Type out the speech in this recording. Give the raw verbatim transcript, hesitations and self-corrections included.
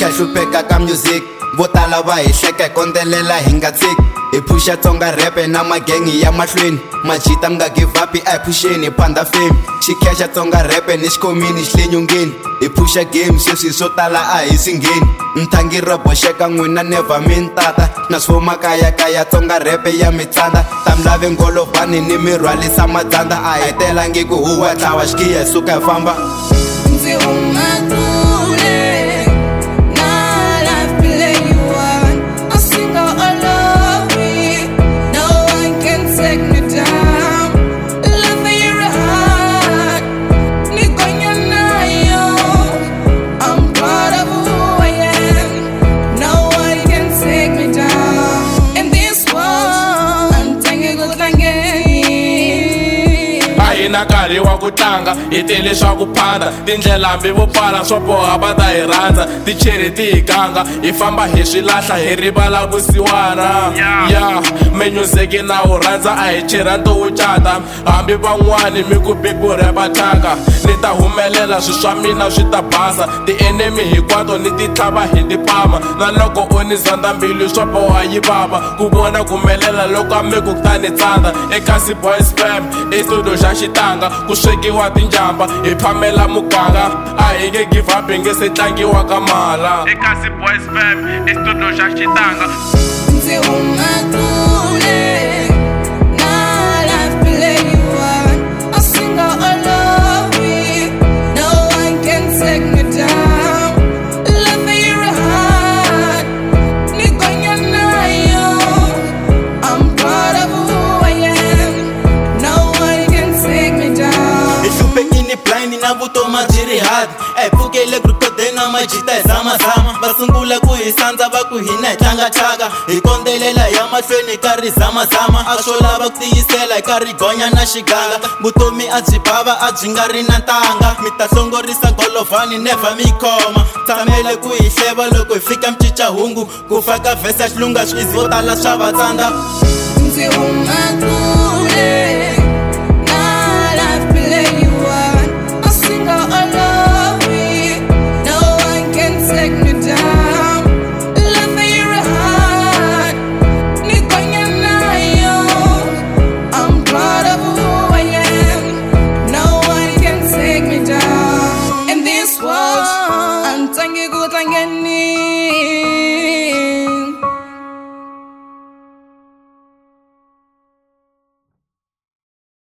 xa hlupeka ka music vo tala va hi hleka hi kondzelela hi nga tshiki hi phusha tsonga repe na magengi ya mahlweni majita mi nga give up a hi phuxeni hi phanda fame xikhexa tsonga repe ni xikhomini xi le nyongeni hi phusha game sweswi swo tala a hi swi ngheni nthangi ro boxeka n'wina never mi ntata na swi vomakayakaya tsonga repe ya mi tsandza ta mi lave ngolovhani ni mi rhwalisa madzandza a hi telangi ku huwa ntlawa xikiya hi suka hi famba ndzi huma kule na life leyiwani a singa olovi no one can take me down love you right ni konya nayo I'm proud of who I am no one can take me down in this world I'm taking good na nkarhi wa ku tlanga hi tele swa ku phanda tindlela hambi vo pfala swo boha va ta hi rhandza ticheri ti hi ganga hi famba hi swilahla hi rivala vusiwana ya menyuzeki na wu rhandza a hi chera nto wu cata hambi van'wani mi ku bigure va thyaka ni ta humelela swi swa mina swi ta basa ti-enemy hinkwato ni ti tlhava hi tipama na loko u ni zandza mbilu swo boha yi vava ku vona ku humelela loko a mi ku ta ni tsandza eka Boys Fam i studio xa xitanga ku swekiwa tinjamba hi phamela muganga a hi nge give up hi nge se tlangiwa ka mala eka Boys Fam i studio xa xitanga ndzi huma kule na life leyiwani a singa olovi no one can take me down love you right ni konya nayo I'm proud of who I am no one can take me down hi hlupekini blind na vutoma byi ri hard a hi pfukele grupo na majita hi zamazama va sungula ku hi sandza va ku hina hi tlangatlanga hi kondzelela ya mahlweni karhi zamazama a swo lava ku tiyisela hi karhi gonya na xiganga vutomi a byi bava a byi nga ri na ntanga mi ta hlongorisa golovhani never mi khoma tshamele ku hi hleva loko hi fika mcicahungu ku faka vhesa xilunga swizvo tala swa vatsandza ndzi huma kule